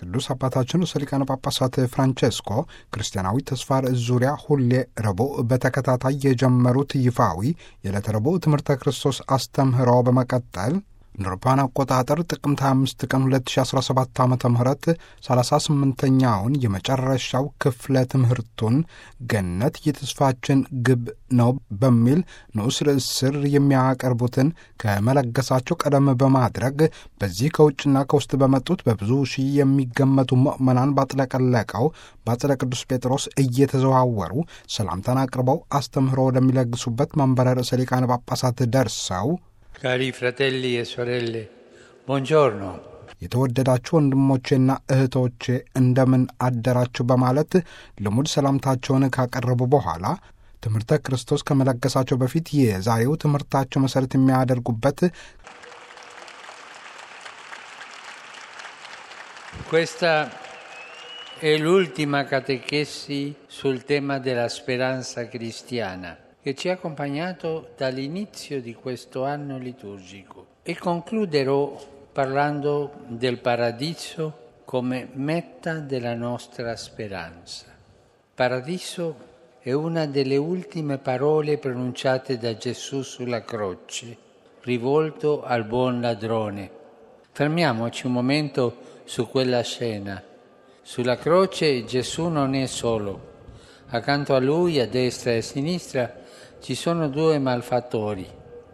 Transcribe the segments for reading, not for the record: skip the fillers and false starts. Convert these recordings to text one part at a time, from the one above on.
ቅዱስ አባታችን ርዕሰ ሊቃነ ጳጳሳት ፍራንቼስኮ ክርስቲያናዊ ተስፋ ርዕስ ዙሪያ ሁሌ ረቡዕ በተከታታይ የጀመሩት ይፋዊ የዕለተ ረቡዕ ትምህርተ ክርስቶስ አስተምህሮ በመቀጠል እንደ አውሮፓውያን አቆጣጠር ጥቅምት 25 ቀን 2017 ዓ.ም 38ኛውን የመጨረሻው ክፍለ ትምህርቱን ገነት የተስፋችን ግብ ነው በሚል ንዑስ ርዕስ ስር የሚያቀርቡትን ከመለገሳቸው ቀደም በማድረግ በዚህ ከውጭና ከውስጥ በመጡት በብዙ ሺህ የሚገመቱ ምዕመናን ባጥለቀለቀው በአጽደ ቅዱስ ጴጥሮስ እየተዘዋወሩ ሰላምታን አቅርበው አስተምህሮ ወደሚለግሱበት መንበረ ርዕሰ ሊቃነ ጳጳሳት ደርሰው Cari fratelli e sorelle, buongiorno. የተወደዳችሁ ወንድሞቼና እህቶቼ እንደምን አደራችሁ በማለት ልሙድ ሰላምታቸውን ካቀረቡ በኋላ ትምህርተ ክርስቶስ ከመለገሳቸው በፊት የዛሬው ትምህርታቸው መሰረት የሚያደርጉበት Questa è l'ultima catechesi sul tema della speranza cristiana, che ci ha accompagnato dall'inizio di questo anno liturgico, e concluderò parlando del paradiso come meta della nostra speranza. Paradiso è una delle ultime parole pronunciate da Gesù sulla croce, rivolto al buon ladrone. Fermiamoci un momento su quella scena. Sulla croce Gesù non è solo. Accanto a lui, a destra e a sinistra, ci sono due malfattori.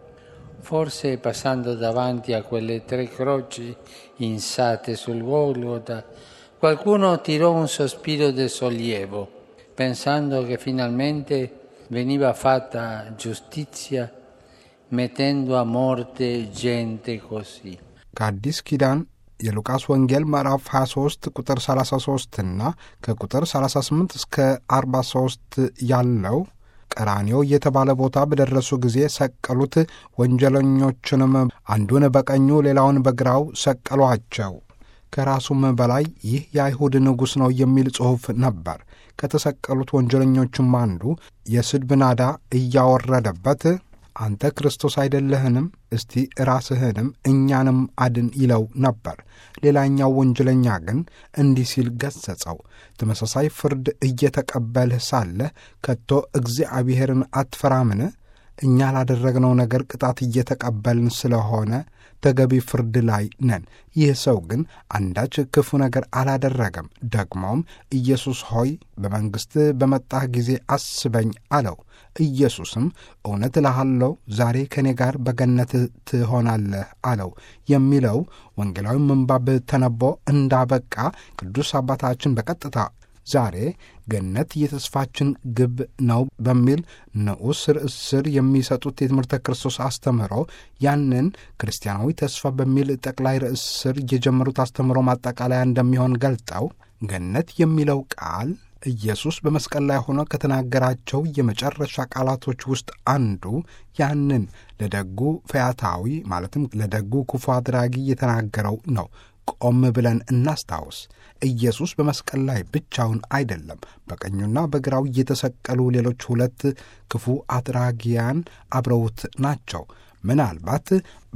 Forse passando davanti a quelle 3 croci insate sul Golgota, qualcuno tirò un sospiro di sollievo, pensando che finalmente veniva fatta giustizia, mettendo a morte gente così. ከአዲስ ኪዳን የሉቃስ ወንጌል ምዕራፍ 23 ቁጥር 33 እና ከቁጥር 38 እስከ 43 ያለው ቀራንዮ የተባለ ቦታ በደረሱ ጊዜ ሰቀሉት። ወንጀለኞችንም አንዱን በቀኙ ሌላውን በግራው ሰቀሏቸው። ከራሱም በላይ ይህ የአይሁድ ንጉሥ ነው የሚል ጽሑፍ ነበር። ከተሰቀሉት ወንጀለኞችም አንዱ የስድብ ናዳ እያወረደበት አንተ ክርስቶስ አይደለህንም? እስቲ ራስህንም እኛንም አድን ይለው ነበር። ሌላኛው ወንጀለኛ ግን እንዲህ ሲል ገሠጸው፣ ተመሳሳይ ፍርድ እየተቀበልህ ሳለ ከቶ እግዚአብሔርን አትፈራምን? እኛ ላደረግነው ነገር ቅጣት እየተቀበልን ስለሆነ ተገቢ ፍርድ ላይ ነን። ይህ ሰው ግን አንዳች ክፉ ነገር አላደረገም። ደግሞም ኢየሱስ ሆይ በመንግሥት በመጣህ ጊዜ አስበኝ አለው። ኢየሱስም እውነት እልሃለሁ ዛሬ ከእኔ ጋር በገነት ትሆናለህ አለው የሚለው ወንጌላዊ ምንባብ ተነቦ እንዳበቃ ቅዱስ አባታችን በቀጥታ ዛሬ ገነት የተስፋችን ግብ ነው በሚል ንዑስ ርዕስ ስር የሚሰጡት የትምህርተ ክርስቶስ አስተምህሮ ያንን ክርስቲያናዊ ተስፋ በሚል ጠቅላይ ርዕስ ስር የጀመሩት አስተምህሮ ማጠቃለያ እንደሚሆን ገልጠው ገነት የሚለው ቃል ኢየሱስ በመስቀል ላይ ሆኖ ከተናገራቸው የመጨረሻ ቃላቶች ውስጥ አንዱ ያንን ለደጉ ፈያታዊ ማለትም ለደጉ ክፉ አድራጊ የተናገረው ነው። ቆም ብለን እናስታውስ። ኢየሱስ በመስቀል ላይ ብቻውን አይደለም። በቀኙና በግራው የተሰቀሉ ሌሎች 2 ክፉ አድራጊያን አብረውት ናቸው። ምናልባት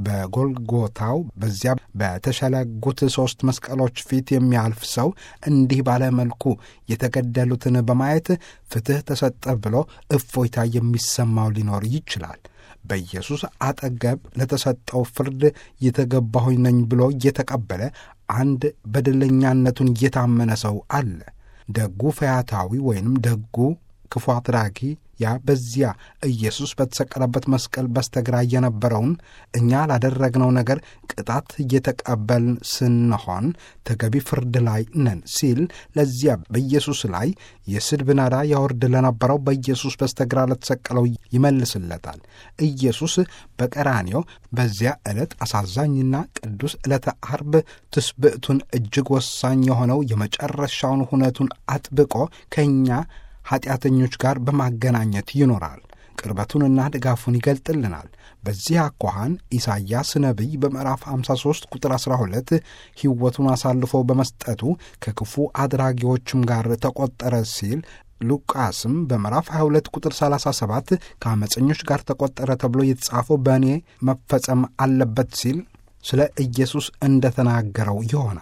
በጎልጎታው በዚያ በተሸለጉት 3 መስቀሎች ፊት የሚያልፍ ሰው እንዲህ ባለ መልኩ የተገደሉትን በማየት ፍትሕ ተሰጠ ብሎ እፎይታ የሚሰማው ሊኖር ይችላል። በኢየሱስ አጠገብ ለተሰጠው ፍርድ የተገባሁኝ ነኝ ብሎ የተቀበለ አንድ በደለኛነቱን የታመነ ሰው አለ። ደጉ ፈያታዊ ወይንም ደጉ ክፉ አድራጊ ያ በዚያ ኢየሱስ በተሰቀለበት መስቀል በስተግራ የነበረውን እኛ ላደረግነው ነገር ቅጣት እየተቀበልን ስንሆን ተገቢ ፍርድ ላይ ነን ሲል ለዚያ በኢየሱስ ላይ የስድብ ናዳ ያወርድ ለነበረው በኢየሱስ በስተግራ ለተሰቀለው ይመልስለታል። ኢየሱስ በቀራንዮ በዚያ ዕለት አሳዛኝና ቅዱስ ዕለተ ዓርብ ትስብዕቱን እጅግ ወሳኝ የሆነው የመጨረሻውን ሁነቱን አጥብቆ ከእኛ ኃጢአተኞች ጋር በማገናኘት ይኖራል። ቅርበቱንና ድጋፉን ይገልጥልናል። በዚህ አኳኋን ኢሳይያስ ነቢይ በምዕራፍ 53 ቁጥር 12 ሕይወቱን አሳልፎ በመስጠቱ ከክፉ አድራጊዎችም ጋር ተቆጠረ ሲል፣ ሉቃስም በምዕራፍ 22 ቁጥር 37 ከአመፀኞች ጋር ተቆጠረ ተብሎ የተጻፈው በእኔ መፈጸም አለበት ሲል ስለ ኢየሱስ እንደተናገረው ይሆናል።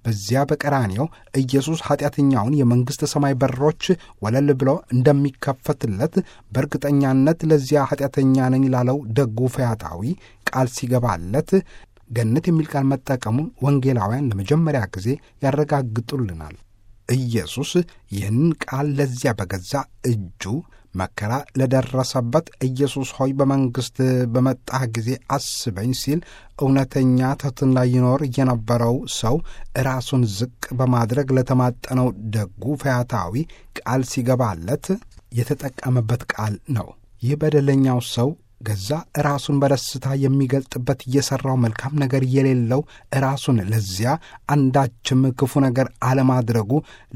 በዚያ በቀራንዮ ኢየሱስ ኃጢአተኛውን የመንግሥተ ሰማይ በሮች ወለል ብሎ እንደሚከፈትለት በእርግጠኛነት ለዚያ ኃጢአተኛ ነኝ ላለው ደጉ ፈያታዊ ቃል ሲገባለት ገነት የሚል ቃል መጠቀሙን ወንጌላውያን ለመጀመሪያ ጊዜ ያረጋግጡልናል። ኢየሱስ ይህንን ቃል ለዚያ በገዛ እጁ መከራ ለደረሰበት ኢየሱስ ሆይ በመንግሥት በመጣህ ጊዜ አስበኝ ሲል እውነተኛ ትሕትና ይኖር የነበረው ሰው ራሱን ዝቅ በማድረግ ለተማጠነው ደጉ ፈያታዊ ቃል ሲገባለት የተጠቀመበት ቃል ነው። ይህ በደለኛው ሰው ገዛ ራሱን በደስታ የሚገልጥበት የሠራው መልካም ነገር የሌለው ራሱን ለዚያ አንዳችም ክፉ ነገር አለማድረጉ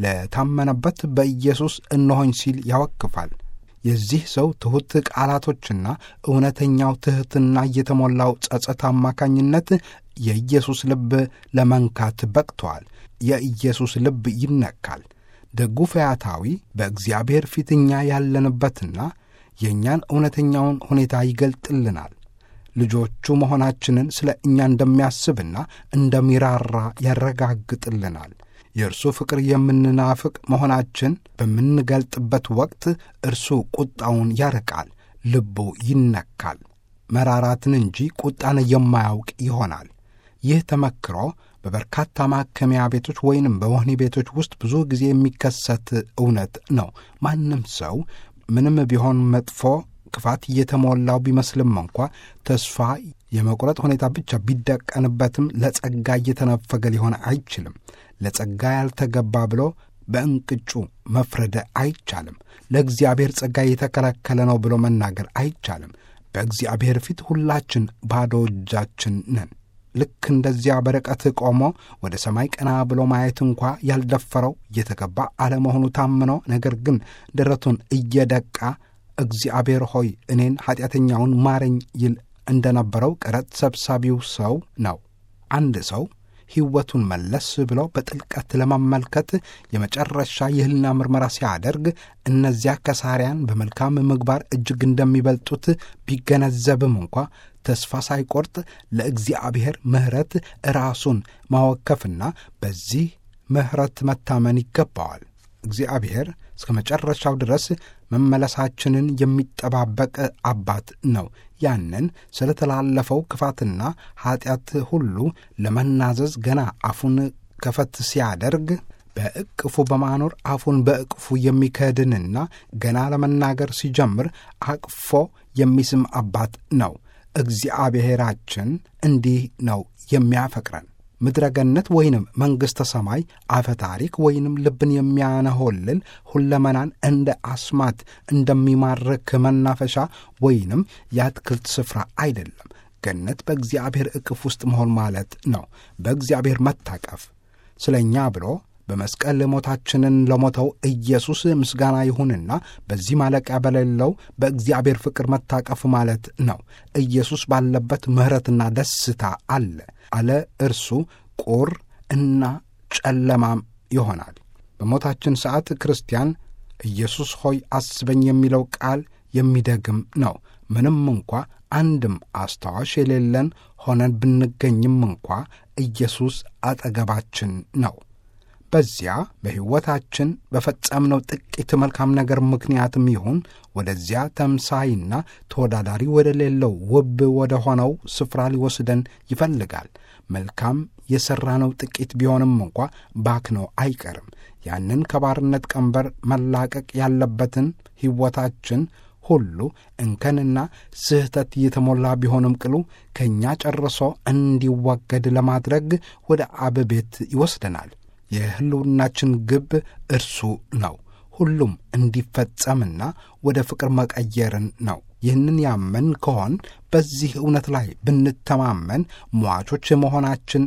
ለታመነበት በኢየሱስ እነሆኝ ሲል ያወክፋል። የዚህ ሰው ትሑት ቃላቶችና እውነተኛው ትሕትና የተሞላው ጸጸት አማካኝነት የኢየሱስ ልብ ለመንካት በቅተዋል። የኢየሱስ ልብ ይነካል። ደጉ ፈያታዊ በእግዚአብሔር ፊት እኛ ያለንበትና የእኛን እውነተኛውን ሁኔታ ይገልጥልናል። ልጆቹ መሆናችንን ስለ እኛ እንደሚያስብና እንደሚራራ ያረጋግጥልናል። የእርሱ ፍቅር የምንናፍቅ መሆናችን በምንገልጥበት ወቅት እርሱ ቁጣውን ያርቃል፣ ልቡ ይነካል። መራራትን እንጂ ቁጣን የማያውቅ ይሆናል። ይህ ተመክሮ በበርካታ ማከሚያ ቤቶች ወይንም በወህኒ ቤቶች ውስጥ ብዙ ጊዜ የሚከሰት እውነት ነው። ማንም ሰው ምንም ቢሆን መጥፎ ክፋት እየተሞላው ቢመስልም እንኳ ተስፋ የመቁረጥ ሁኔታ ብቻ ቢደቀንበትም ለጸጋ እየተነፈገ ሊሆን አይችልም። ለጸጋ ያልተገባ ብሎ በእንቅጩ መፍረድ አይቻልም። ለእግዚአብሔር ጸጋ የተከለከለ ነው ብሎ መናገር አይቻልም። በእግዚአብሔር ፊት ሁላችን ባዶ እጃችን ነን። ልክ እንደዚያ በርቀት ቆሞ ወደ ሰማይ ቀና ብሎ ማየት እንኳ ያልደፈረው የተገባ አለመሆኑ ታምኖ ነገር ግን ደረቱን እየደቃ እግዚአብሔር ሆይ እኔን ኃጢአተኛውን ማረኝ ይል እንደነበረው ቀረጥ ሰብሳቢው ሰው ነው። አንድ ሰው ሕይወቱን መለስ ብሎ በጥልቀት ለመመልከት የመጨረሻ የሕሊና ምርመራ ሲያደርግ እነዚያ ከሳሪያን በመልካም ምግባር እጅግ እንደሚበልጡት ቢገነዘብም እንኳ ተስፋ ሳይቆርጥ ለእግዚአብሔር ምሕረት ራሱን ማወከፍና በዚህ ምሕረት መታመን ይገባዋል። እግዚአብሔር እስከ መጨረሻው ድረስ መመለሳችንን የሚጠባበቅ አባት ነው። ያንን ስለ ተላለፈው ክፋትና ኀጢአት ሁሉ ለመናዘዝ ገና አፉን ከፈት ሲያደርግ በእቅፉ በማኖር አፉን በእቅፉ የሚከድንና ገና ለመናገር ሲጀምር አቅፎ የሚስም አባት ነው። እግዚአብሔራችን እንዲህ ነው የሚያፈቅረን። ምድረ ገነት ወይንም መንግሥተ ሰማይ አፈ ታሪክ ወይንም ልብን የሚያነሆልል ሁለመናን እንደ አስማት እንደሚማርክ መናፈሻ ወይንም የአትክልት ስፍራ አይደለም። ገነት በእግዚአብሔር እቅፍ ውስጥ መሆን ማለት ነው። በእግዚአብሔር መታቀፍ። ስለ እኛ ብሎ በመስቀል ሞታችንን ለሞተው ኢየሱስ ምስጋና ይሁንና በዚህ ማለቂያ በሌለው በእግዚአብሔር ፍቅር መታቀፍ ማለት ነው። ኢየሱስ ባለበት ምሕረትና ደስታ አለ። አለ እርሱ ቁር እና ጨለማም ይሆናል። በሞታችን ሰዓት ክርስቲያን ኢየሱስ ሆይ አስበኝ የሚለው ቃል የሚደግም ነው። ምንም እንኳ አንድም አስታዋሽ የሌለን ሆነን ብንገኝም እንኳ ኢየሱስ አጠገባችን ነው። በዚያ በሕይወታችን በፈጸምነው ጥቂት መልካም ነገር ምክንያትም ይሁን ወደዚያ ተምሳይና ተወዳዳሪ ወደ ሌለው ውብ ወደ ሆነው ስፍራ ሊወስደን ይፈልጋል። መልካም የሠራነው ጥቂት ቢሆንም እንኳ ባክኖ አይቀርም። ያንን ከባርነት ቀንበር መላቀቅ ያለበትን ሕይወታችን ሁሉ እንከንና ስህተት የተሞላ ቢሆንም ቅሉ ከእኛ ጨርሶ እንዲወገድ ለማድረግ ወደ አብ ቤት ይወስደናል። የሕልውናችን ግብ እርሱ ነው። ሁሉም እንዲፈጸምና ወደ ፍቅር መቀየርን ነው። ይህንን ያመን ከሆን በዚህ እውነት ላይ ብንተማመን ሟቾች መሆናችን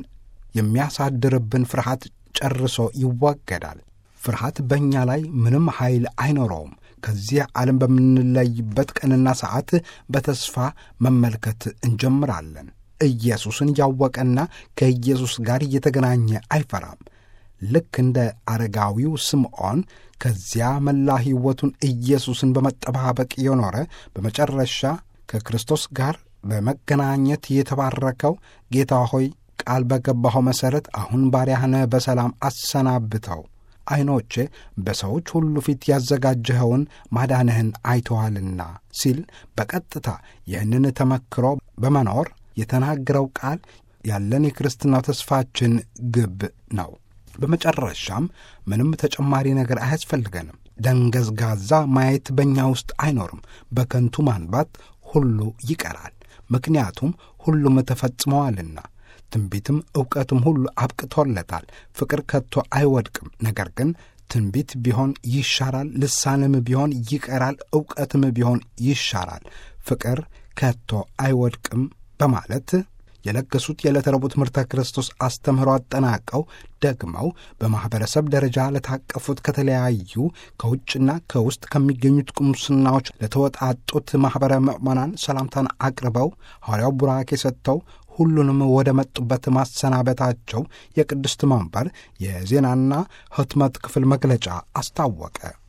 የሚያሳድርብን ፍርሃት ጨርሶ ይወገዳል። ፍርሃት በእኛ ላይ ምንም ኃይል አይኖረውም። ከዚህ ዓለም በምንለይበት ቀንና ሰዓት በተስፋ መመልከት እንጀምራለን። ኢየሱስን ያወቀና ከኢየሱስ ጋር እየተገናኘ አይፈራም። ልክ እንደ አረጋዊው ስምዖን ከዚያ መላ ሕይወቱን ኢየሱስን በመጠባበቅ የኖረ በመጨረሻ ከክርስቶስ ጋር በመገናኘት የተባረከው ጌታ ሆይ ቃል በገባኸው መሠረት አሁን ባሪያህን በሰላም አሰናብተው፣ ዐይኖቼ በሰዎች ሁሉ ፊት ያዘጋጀኸውን ማዳንህን አይተዋልና ሲል በቀጥታ ይህንን ተመክሮ በመኖር የተናገረው ቃል ያለን የክርስትናው ተስፋችን ግብ ነው። በመጨረሻም ምንም ተጨማሪ ነገር አያስፈልገንም። ደንገዝጋዛ ማየት በእኛ ውስጥ አይኖርም። በከንቱ ማንባት ሁሉ ይቀራል። ምክንያቱም ሁሉም ተፈጽመዋልና። ትንቢትም ዕውቀትም ሁሉ አብቅቶለታል። ፍቅር ከቶ አይወድቅም። ነገር ግን ትንቢት ቢሆን ይሻራል፣ ልሳንም ቢሆን ይቀራል፣ ዕውቀትም ቢሆን ይሻራል፣ ፍቅር ከቶ አይወድቅም በማለት የለገሱት የዕለተ ረቡዕ ትምህርተ ክርስቶስ አስተምህሮ አጠናቀው ደግመው በማኅበረሰብ ደረጃ ለታቀፉት ከተለያዩ ከውጭና ከውስጥ ከሚገኙት ቁምስናዎች ለተወጣጡት ማኅበረ ምዕመናን ሰላምታን አቅርበው ሐዋርያው ቡራኬ ሰጥተው ሁሉንም ወደ መጡበት ማሰናበታቸው የቅድስት መንበር የዜናና ሕትመት ክፍል መግለጫ አስታወቀ።